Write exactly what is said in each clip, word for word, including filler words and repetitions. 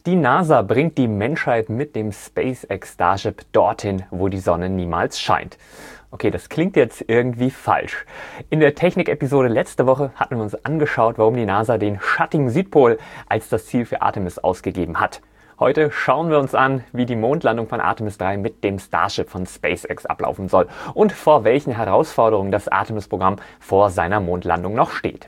Die NASA bringt die Menschheit mit dem SpaceX Starship dorthin, wo die Sonne niemals scheint. Okay, das klingt jetzt irgendwie falsch. In der Technik-Episode letzte Woche hatten wir uns angeschaut, warum die NASA den schattigen Südpol als das Ziel für Artemis ausgegeben hat. Heute schauen wir uns an, wie die Mondlandung von Artemis drei mit dem Starship von SpaceX ablaufen soll und vor welchen Herausforderungen das Artemis-Programm vor seiner Mondlandung noch steht.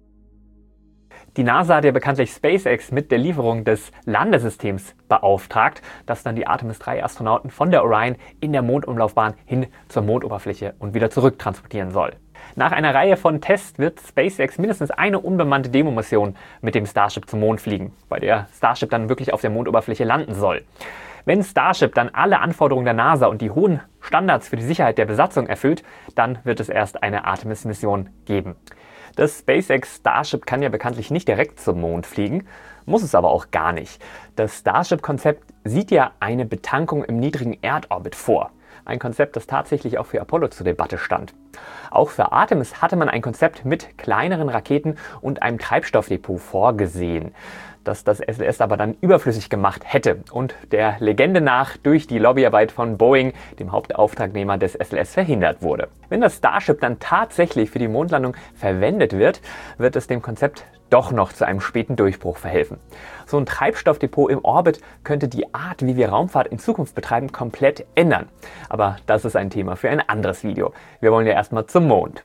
Die NASA hat ja bekanntlich SpaceX mit der Lieferung des Landesystems beauftragt, das dann die Artemis drei Astronauten von der Orion in der Mondumlaufbahn hin zur Mondoberfläche und wieder zurück transportieren soll. Nach einer Reihe von Tests wird SpaceX mindestens eine unbemannte Demomission mit dem Starship zum Mond fliegen, bei der Starship dann wirklich auf der Mondoberfläche landen soll. Wenn Starship dann alle Anforderungen der NASA und die hohen Standards für die Sicherheit der Besatzung erfüllt, dann wird es erst eine Artemis-Mission geben. Das SpaceX Starship kann ja bekanntlich nicht direkt zum Mond fliegen, muss es aber auch gar nicht. Das Starship-Konzept sieht ja eine Betankung im niedrigen Erdorbit vor. Ein Konzept, das tatsächlich auch für Apollo zur Debatte stand. Auch für Artemis hatte man ein Konzept mit kleineren Raketen und einem Treibstoffdepot vorgesehen, das das S L S aber dann überflüssig gemacht hätte und der Legende nach durch die Lobbyarbeit von Boeing, dem Hauptauftragnehmer des S L S, verhindert wurde. Wenn das Starship dann tatsächlich für die Mondlandung verwendet wird, wird es dem Konzept doch noch zu einem späten Durchbruch verhelfen. So ein Treibstoffdepot im Orbit könnte die Art, wie wir Raumfahrt in Zukunft betreiben, komplett ändern. Aber das ist ein Thema für ein anderes Video. Wir wollen ja erstmal zum Mond.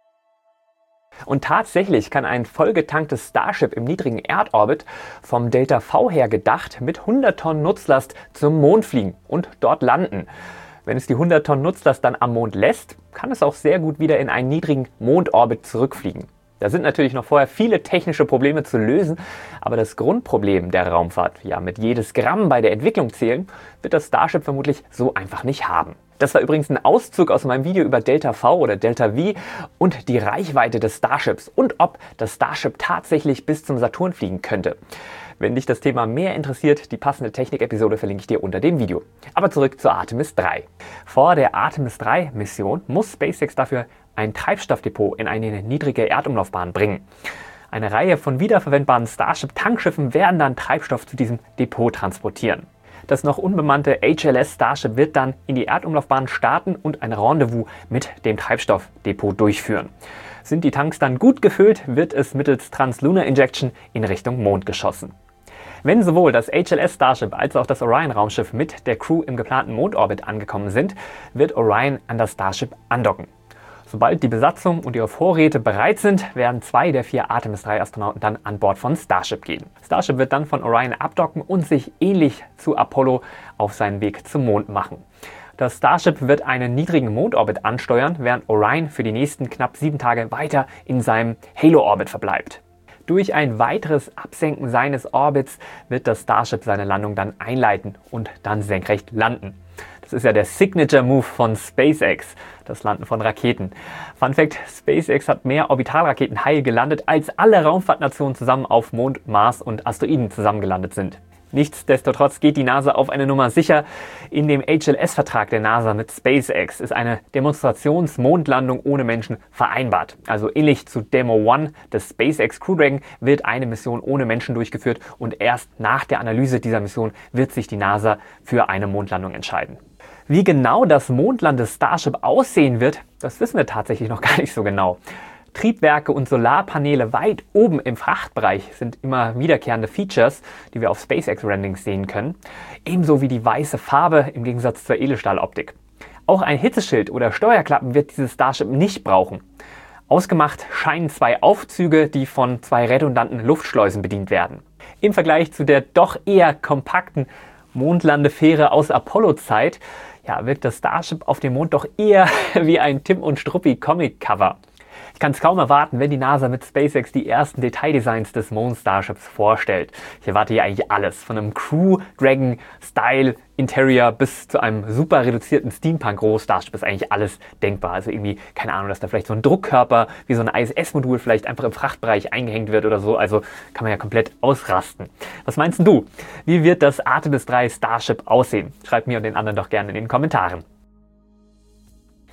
Und tatsächlich kann ein vollgetanktes Starship im niedrigen Erdorbit vom Delta V her gedacht mit hundert Tonnen Nutzlast zum Mond fliegen und dort landen. Wenn es die hundert Tonnen Nutzlast dann am Mond lässt, kann es auch sehr gut wieder in einen niedrigen Mondorbit zurückfliegen. Da sind natürlich noch vorher viele technische Probleme zu lösen, aber das Grundproblem der Raumfahrt, ja mit jedes Gramm bei der Entwicklung zählen, wird das Starship vermutlich so einfach nicht haben. Das war übrigens ein Auszug aus meinem Video über Delta V oder Delta V und die Reichweite des Starships und ob das Starship tatsächlich bis zum Saturn fliegen könnte. Wenn dich das Thema mehr interessiert, die passende Technik-Episode verlinke ich dir unter dem Video. Aber zurück zur Artemis drei. Vor der Artemis drei Mission muss SpaceX dafür ein Treibstoffdepot in eine niedrige Erdumlaufbahn bringen. Eine Reihe von wiederverwendbaren Starship-Tankschiffen werden dann Treibstoff zu diesem Depot transportieren. Das noch unbemannte H L S Starship wird dann in die Erdumlaufbahn starten und ein Rendezvous mit dem Treibstoffdepot durchführen. Sind die Tanks dann gut gefüllt, wird es mittels Translunar Injection in Richtung Mond geschossen. Wenn sowohl das H L S Starship als auch das Orion-Raumschiff mit der Crew im geplanten Mondorbit angekommen sind, wird Orion an das Starship andocken. Sobald die Besatzung und ihre Vorräte bereit sind, werden zwei der vier Artemis drei Astronauten dann an Bord von Starship gehen. Starship wird dann von Orion abdocken und sich ähnlich zu Apollo auf seinen Weg zum Mond machen. Das Starship wird einen niedrigen Mondorbit ansteuern, während Orion für die nächsten knapp sieben Tage weiter in seinem Halo-Orbit verbleibt. Durch ein weiteres Absenken seines Orbits wird das Starship seine Landung dann einleiten und dann senkrecht landen. Das ist ja der Signature-Move von SpaceX, das Landen von Raketen. Fun Fact: SpaceX hat mehr Orbitalraketen heil gelandet, als alle Raumfahrtnationen zusammen auf Mond, Mars und Asteroiden zusammengelandet sind. Nichtsdestotrotz geht die NASA auf eine Nummer sicher. In dem H L S-Vertrag der NASA mit SpaceX ist eine Demonstrations-Mondlandung ohne Menschen vereinbart. Also ähnlich zu Demo eins des SpaceX Crew Dragon wird eine Mission ohne Menschen durchgeführt und erst nach der Analyse dieser Mission wird sich die NASA für eine Mondlandung entscheiden. Wie genau das Mondlandes-Starship aussehen wird, das wissen wir tatsächlich noch gar nicht so genau. Triebwerke und Solarpaneele weit oben im Frachtbereich sind immer wiederkehrende Features, die wir auf SpaceX-Renderings sehen können. Ebenso wie die weiße Farbe im Gegensatz zur Edelstahloptik. Auch ein Hitzeschild oder Steuerklappen wird dieses Starship nicht brauchen. Ausgemacht scheinen zwei Aufzüge, die von zwei redundanten Luftschleusen bedient werden. Im Vergleich zu der doch eher kompakten Mondlandefähre aus Apollo-Zeit, ja, wirkt das Starship auf dem Mond doch eher wie ein Tim und Struppi Comic-Cover. Ich kann es kaum erwarten, wenn die NASA mit SpaceX die ersten Detaildesigns des Moon Starships vorstellt. Ich erwarte hier eigentlich alles, von einem Crew Dragon Style Interior bis zu einem super reduzierten Steampunk-Roh-Starship ist eigentlich alles denkbar. Also irgendwie, keine Ahnung, dass da vielleicht so ein Druckkörper wie so ein I S S-Modul vielleicht einfach im Frachtbereich eingehängt wird oder so. Also kann man ja komplett ausrasten. Was meinst du? Wie wird das Artemis drei Starship aussehen? Schreib mir und den anderen doch gerne in den Kommentaren.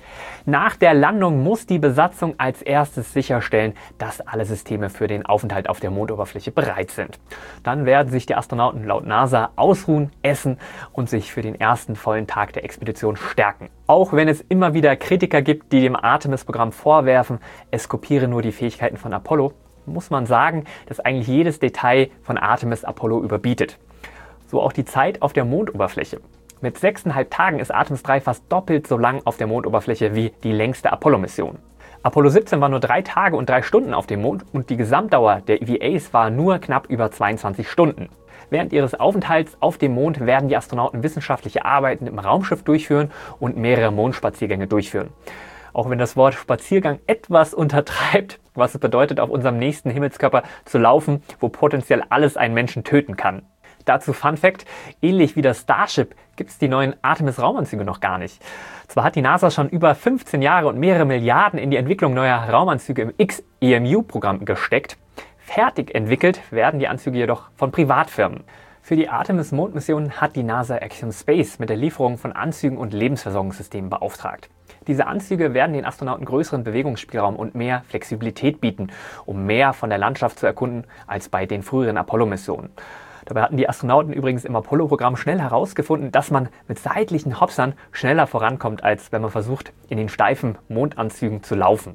Nach der Landung muss die Besatzung als erstes sicherstellen, dass alle Systeme für den Aufenthalt auf der Mondoberfläche bereit sind. Dann werden sich die Astronauten laut NASA ausruhen, essen und sich für den ersten vollen Tag der Expedition stärken. Auch wenn es immer wieder Kritiker gibt, die dem Artemis-Programm vorwerfen, es kopiere nur die Fähigkeiten von Apollo, muss man sagen, dass eigentlich jedes Detail von Artemis Apollo überbietet. So auch die Zeit auf der Mondoberfläche. Mit sechseinhalb Tagen ist Artemis drei fast doppelt so lang auf der Mondoberfläche wie die längste Apollo-Mission. Apollo siebzehn war nur drei Tage und drei Stunden auf dem Mond und die Gesamtdauer der E V As war nur knapp über zweiundzwanzig Stunden. Während ihres Aufenthalts auf dem Mond werden die Astronauten wissenschaftliche Arbeiten im Raumschiff durchführen und mehrere Mondspaziergänge durchführen. Auch wenn das Wort Spaziergang etwas untertreibt, was es bedeutet, auf unserem nächsten Himmelskörper zu laufen, wo potenziell alles einen Menschen töten kann. Dazu Fun Fact: Ähnlich wie das Starship gibt es die neuen Artemis-Raumanzüge noch gar nicht. Zwar hat die NASA schon über fünfzehn Jahre und mehrere Milliarden in die Entwicklung neuer Raumanzüge im X E M U-Programm gesteckt, fertig entwickelt werden die Anzüge jedoch von Privatfirmen. Für die Artemis-Mondmission hat die NASA Axiom Space mit der Lieferung von Anzügen und Lebensversorgungssystemen beauftragt. Diese Anzüge werden den Astronauten größeren Bewegungsspielraum und mehr Flexibilität bieten, um mehr von der Landschaft zu erkunden als bei den früheren Apollo-Missionen. Dabei hatten die Astronauten übrigens im Apollo-Programm schnell herausgefunden, dass man mit seitlichen Hopsern schneller vorankommt, als wenn man versucht, in den steifen Mondanzügen zu laufen.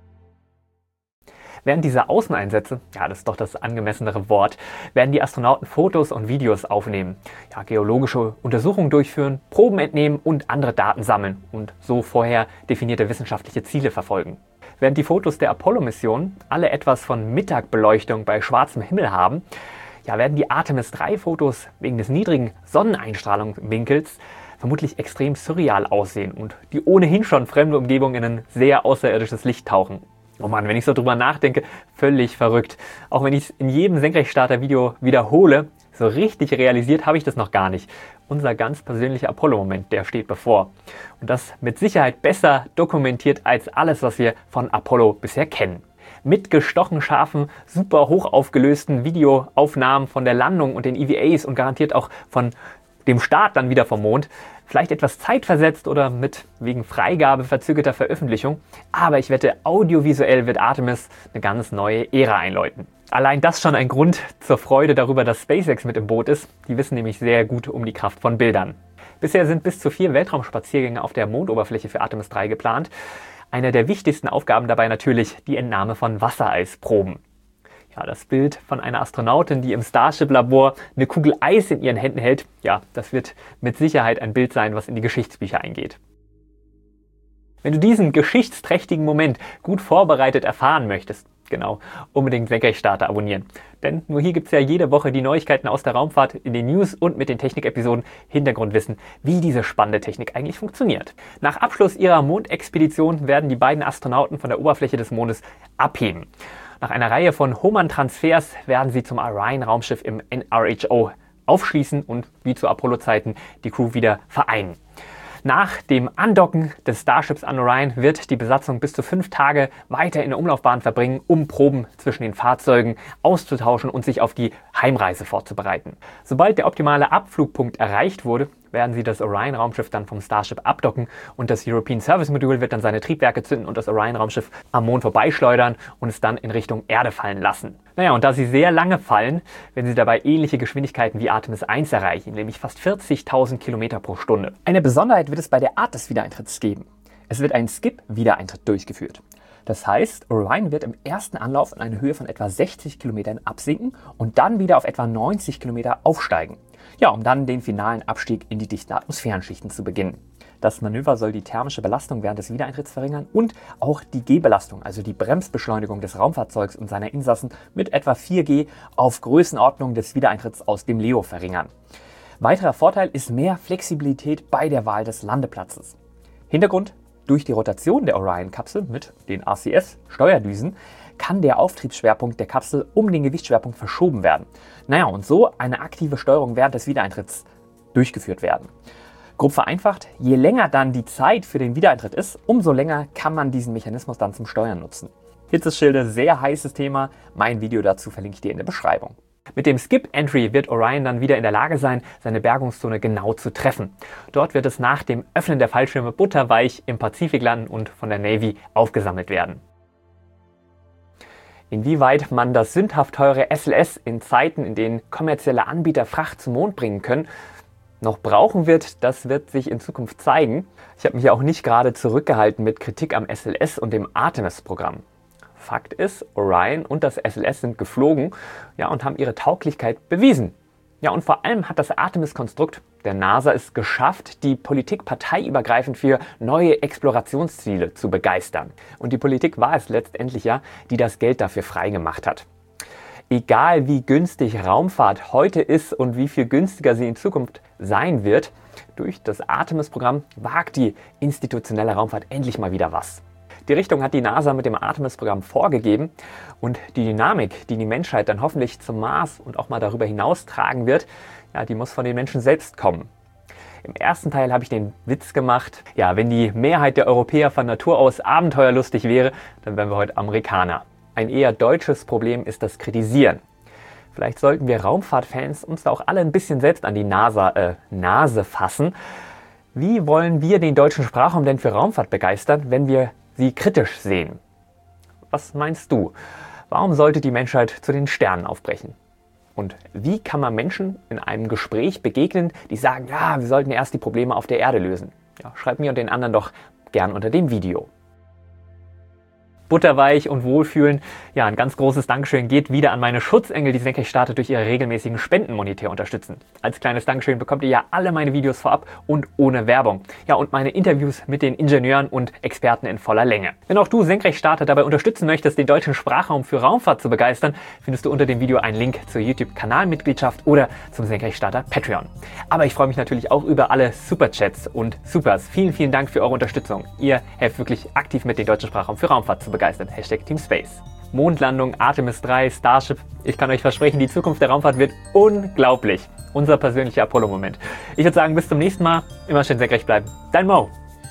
Während dieser Außeneinsätze, ja, das ist doch das angemessenere Wort, werden die Astronauten Fotos und Videos aufnehmen, ja, geologische Untersuchungen durchführen, Proben entnehmen und andere Daten sammeln und so vorher definierte wissenschaftliche Ziele verfolgen. Während die Fotos der Apollo-Mission alle etwas von Mittagbeleuchtung bei schwarzem Himmel haben, ja, werden die Artemis drei Fotos wegen des niedrigen Sonneneinstrahlungswinkels vermutlich extrem surreal aussehen und die ohnehin schon fremde Umgebung in ein sehr außerirdisches Licht tauchen. Oh Mann, wenn ich so drüber nachdenke, völlig verrückt. Auch wenn ich es in jedem Senkrechtstarter-Video wiederhole, so richtig realisiert habe ich das noch gar nicht. Unser ganz persönlicher Apollo-Moment, der steht bevor. Und das mit Sicherheit besser dokumentiert als alles, was wir von Apollo bisher kennen. Mit gestochen scharfen, super hoch aufgelösten Videoaufnahmen von der Landung und den E V As und garantiert auch von dem Start dann wieder vom Mond. Vielleicht etwas zeitversetzt oder mit wegen Freigabe verzögerter Veröffentlichung. Aber ich wette, audiovisuell wird Artemis eine ganz neue Ära einläuten. Allein das schon ein Grund zur Freude darüber, dass SpaceX mit im Boot ist. Die wissen nämlich sehr gut um die Kraft von Bildern. Bisher sind bis zu vier Weltraumspaziergänge auf der Mondoberfläche für Artemis drei geplant. Eine der wichtigsten Aufgaben dabei natürlich die Entnahme von Wassereisproben. Ja, das Bild von einer Astronautin, die im Starship-Labor eine Kugel Eis in ihren Händen hält, ja, das wird mit Sicherheit ein Bild sein, was in die Geschichtsbücher eingeht. Wenn du diesen geschichtsträchtigen Moment gut vorbereitet erfahren möchtest, genau, unbedingt Senkrechtstarter abonnieren. Denn nur hier gibt es ja jede Woche die Neuigkeiten aus der Raumfahrt in den News und mit den Technik-Episoden Hintergrundwissen, wie diese spannende Technik eigentlich funktioniert. Nach Abschluss ihrer Mondexpedition werden die beiden Astronauten von der Oberfläche des Mondes abheben. Nach einer Reihe von Hohmann-Transfers werden sie zum Orion-Raumschiff im N R H O aufschließen und wie zu Apollo-Zeiten die Crew wieder vereinen. Nach dem Andocken des Starships an Orion wird die Besatzung bis zu fünf Tage weiter in der Umlaufbahn verbringen, um Proben zwischen den Fahrzeugen auszutauschen und sich auf die Heimreise vorzubereiten. Sobald der optimale Abflugpunkt erreicht wurde, werden sie das Orion-Raumschiff dann vom Starship abdocken und das European Service Module wird dann seine Triebwerke zünden und das Orion-Raumschiff am Mond vorbeischleudern und es dann in Richtung Erde fallen lassen. Naja, und da sie sehr lange fallen, werden sie dabei ähnliche Geschwindigkeiten wie Artemis eins erreichen, nämlich fast vierzigtausend Kilometer pro Stunde. Eine Besonderheit wird es bei der Art des Wiedereintritts geben. Es wird ein Skip-Wiedereintritt durchgeführt. Das heißt, Orion wird im ersten Anlauf in eine Höhe von etwa sechzig Kilometern absinken und dann wieder auf etwa neunzig Kilometer aufsteigen. Ja, um dann den finalen Abstieg in die dichten Atmosphärenschichten zu beginnen. Das Manöver soll die thermische Belastung während des Wiedereintritts verringern und auch die G-Belastung, also die Bremsbeschleunigung des Raumfahrzeugs und seiner Insassen mit etwa vier G auf Größenordnung des Wiedereintritts aus dem Leo verringern. Weiterer Vorteil ist mehr Flexibilität bei der Wahl des Landeplatzes. Hintergrund: Durch die Rotation der Orion-Kapsel mit den R C S-Steuerdüsen kann der Auftriebsschwerpunkt der Kapsel um den Gewichtsschwerpunkt verschoben werden. Naja, und so eine aktive Steuerung während des Wiedereintritts durchgeführt werden. Grob vereinfacht, je länger dann die Zeit für den Wiedereintritt ist, umso länger kann man diesen Mechanismus dann zum Steuern nutzen. Hitzeschilde, sehr heißes Thema. Mein Video dazu verlinke ich dir in der Beschreibung. Mit dem Skip-Entry wird Orion dann wieder in der Lage sein, seine Bergungszone genau zu treffen. Dort wird es nach dem Öffnen der Fallschirme butterweich im Pazifik landen und von der Navy aufgesammelt werden. Inwieweit man das sündhaft teure S L S in Zeiten, in denen kommerzielle Anbieter Fracht zum Mond bringen können, noch brauchen wird, das wird sich in Zukunft zeigen. Ich habe mich auch nicht gerade zurückgehalten mit Kritik am S L S und dem Artemis-Programm. Fakt ist, Orion und das S L S sind geflogen, ja, und haben ihre Tauglichkeit bewiesen. Ja, und vor allem hat das Artemis-Konstrukt der NASA es geschafft, die Politik parteiübergreifend für neue Explorationsziele zu begeistern. Und die Politik war es letztendlich ja, die das Geld dafür freigemacht hat. Egal wie günstig Raumfahrt heute ist und wie viel günstiger sie in Zukunft sein wird, durch das Artemis-Programm wagt die institutionelle Raumfahrt endlich mal wieder was. Die Richtung hat die NASA mit dem Artemis-Programm vorgegeben und die Dynamik, die die Menschheit dann hoffentlich zum Mars und auch mal darüber hinaus tragen wird, ja, die muss von den Menschen selbst kommen. Im ersten Teil habe ich den Witz gemacht, ja, wenn die Mehrheit der Europäer von Natur aus abenteuerlustig wäre, dann wären wir heute Amerikaner. Ein eher deutsches Problem ist das Kritisieren. Vielleicht sollten wir Raumfahrtfans uns da auch alle ein bisschen selbst an die NASA, äh, Nase fassen. Wie wollen wir den deutschen Sprachraum denn für Raumfahrt begeistern, wenn wir sie kritisch sehen? Was meinst du? Warum sollte die Menschheit zu den Sternen aufbrechen? Und wie kann man Menschen in einem Gespräch begegnen, die sagen, ja, wir sollten erst die Probleme auf der Erde lösen? Ja, schreib mir und den anderen doch gern unter dem Video. Butterweich und wohlfühlen. Ja, ein ganz großes Dankeschön geht wieder an meine Schutzengel, die Senkrechtstarter durch ihre regelmäßigen Spenden monetär unterstützen. Als kleines Dankeschön bekommt ihr ja alle meine Videos vorab und ohne Werbung. Ja, und meine Interviews mit den Ingenieuren und Experten in voller Länge. Wenn auch du Senkrechtstarter dabei unterstützen möchtest, den deutschen Sprachraum für Raumfahrt zu begeistern, findest du unter dem Video einen Link zur YouTube-Kanalmitgliedschaft oder zum Senkrechtstarter Patreon. Aber ich freue mich natürlich auch über alle Superchats und Supers. Vielen, vielen Dank für eure Unterstützung. Ihr helft wirklich aktiv mit, den deutschen Sprachraum für Raumfahrt zu begeistern. Hashtag Team Space. Mondlandung, Artemis drei, Starship. Ich kann euch versprechen, die Zukunft der Raumfahrt wird unglaublich. Unser persönlicher Apollo-Moment. Ich würde sagen, bis zum nächsten Mal. Immer schön senkrecht bleiben. Dein Mo.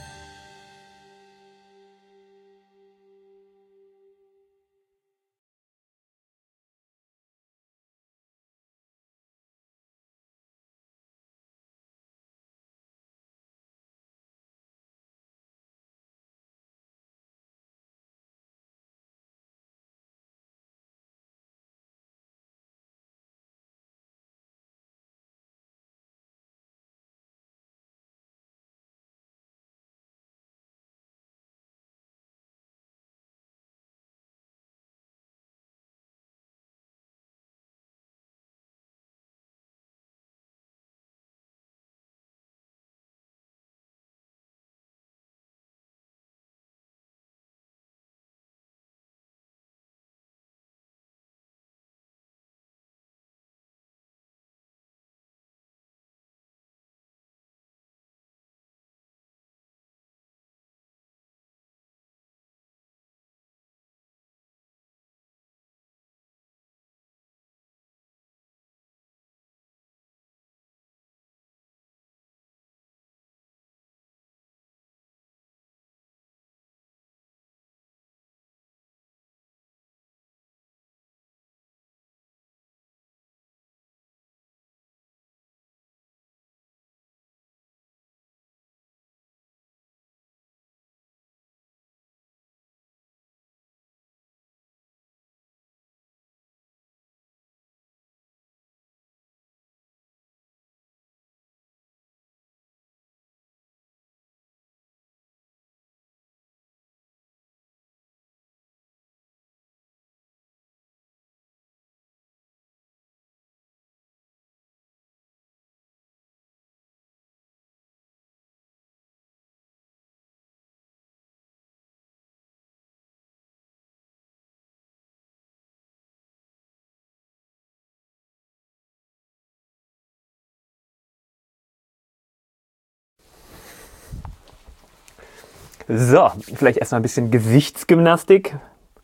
So, vielleicht erstmal ein bisschen Gesichtsgymnastik.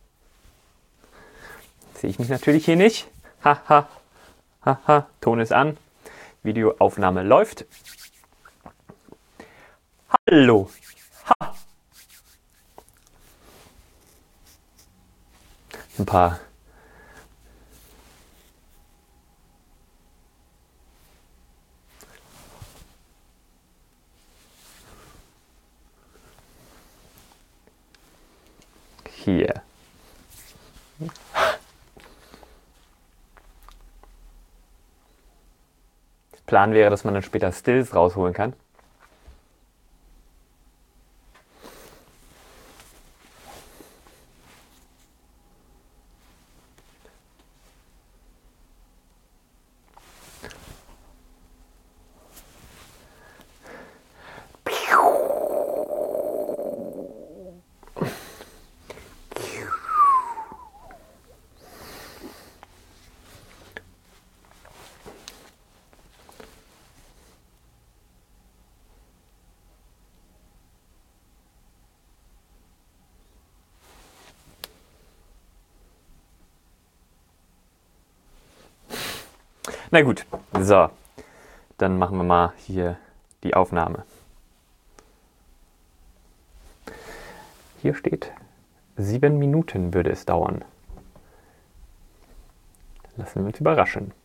Sehe ich mich natürlich hier nicht. Haha, haha, Ton ist an. Videoaufnahme läuft. Hallo. Ha. Ein paar hier. Der Plan wäre, dass man dann später Stills rausholen kann. Na gut, so, dann machen wir mal hier die Aufnahme. Hier steht, sieben Minuten würde es dauern. Lassen wir uns überraschen.